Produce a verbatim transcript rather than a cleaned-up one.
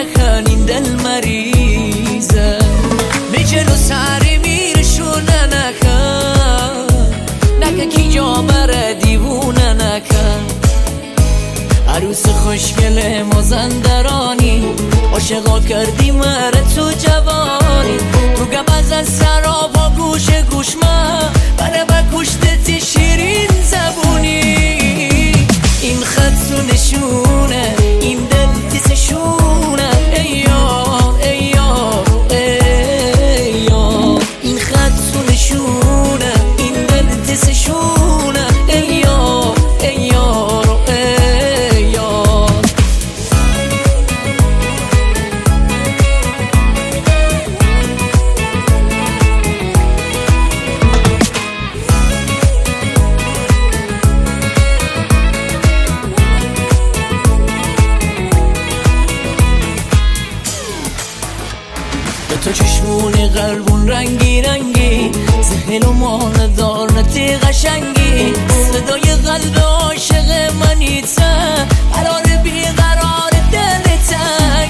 نکن این دل مریضه به جلو سری میرشونه نکن نکن کی جا بره دیوونه نکن عروس خوشگل مازندرانی عاشقا کردی مره تو جوانی تو گبز از سرابا گوش گوش من بره بکشتت شیرین زبونی این خط و نشونه این دل تیسشونه ای یار ای یار ای یار این خط و نشونه این دل تیسشونه ای یار ای یار ای یار تو چشمونی قلبون رنگی رنگی ذهن و مان دار نتی قشنگی صدای قلب عاشق منی تا قرار بی قرار دل تنگی